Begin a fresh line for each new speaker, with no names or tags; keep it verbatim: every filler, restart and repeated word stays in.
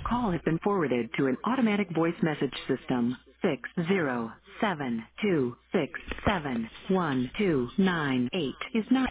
call has been forwarded to an automatic voice message system. Six zero seven two six seven one two nine eight is not